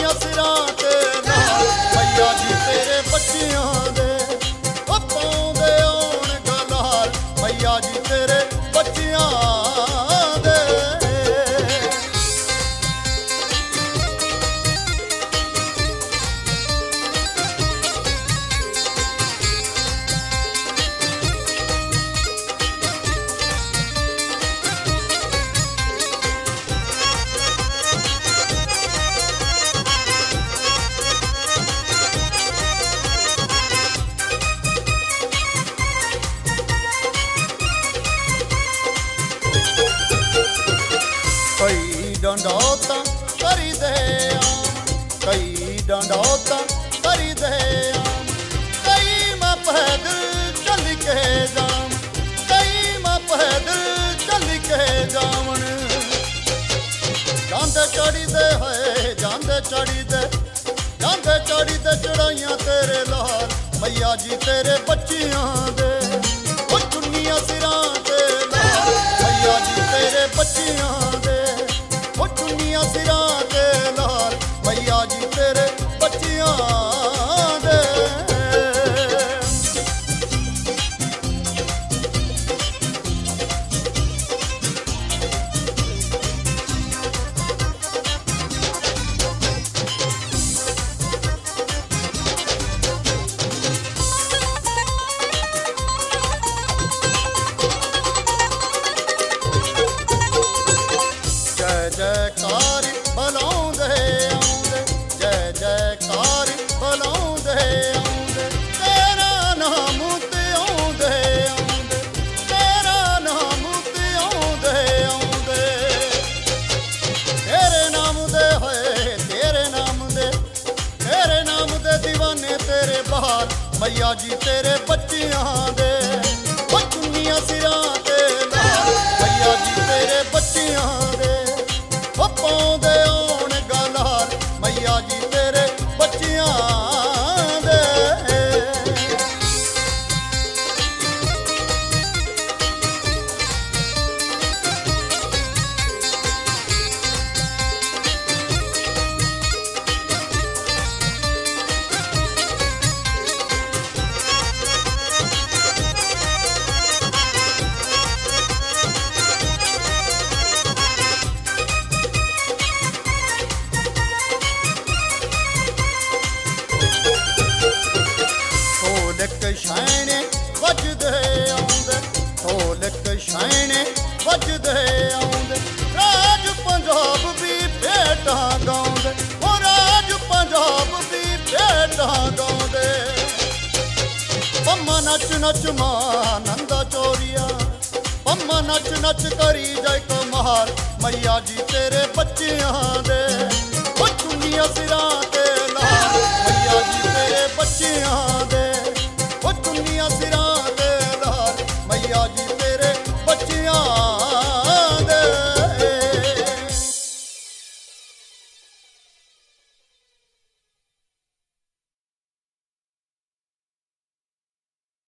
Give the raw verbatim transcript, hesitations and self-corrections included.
चुन्नियां सिरां ते नाल मैया जी तेरे बच्चियां दे ओ पाउंदे होण गलाल मैया जी तेरे बच्चियां दे। कई डंडौतां करी दे कई डंडौतां करी दे कई मैं पैदल चल के जाम कई मैं पैदल चल के जावन जांदे चढ़ी दे है जांदे चढ़ी दे जांदे चढ़ी दे चढ़ाइयां तेरे लाल मैया जी तेरे बच्चियां दे ओ चुन्नियां सिरां ते लाल मैया जी तेरे बच्चियां दे ओ चुन्नियां सिरां ते लाल मैया जी तेरे बच्चियां दे। जय जयकार भलाउंदे आउंदे जय जयकार भलाउंदे आउंदे तेरा नाम ते आउंदे आउंदे तेरा नाम ते आउंदे आउंदे तेरे नाम दे है तेरे नाम दे तेरे नाम दे दीवाने तेरे बहार मैया जी तेरे बच्चियां दे ओ चुन्नियां सिरां ते लाल मैया जी तेरे बच्चियां दे ओ पाउंदे होण गलाल मैया जी तेरे बच्चियां दे। ढोलक छैने वजदे आउंदे ढोलक छैने वजदे आउंदे राज पंजाब भी भेटां गाउंदे ओ राज पंजाब भी भेटां गाउंदे पम्मा नच नच मां नंदा चोरिया पम्मा नच नच करी जाए कमाल मैया जी तेरे बच्चियां दे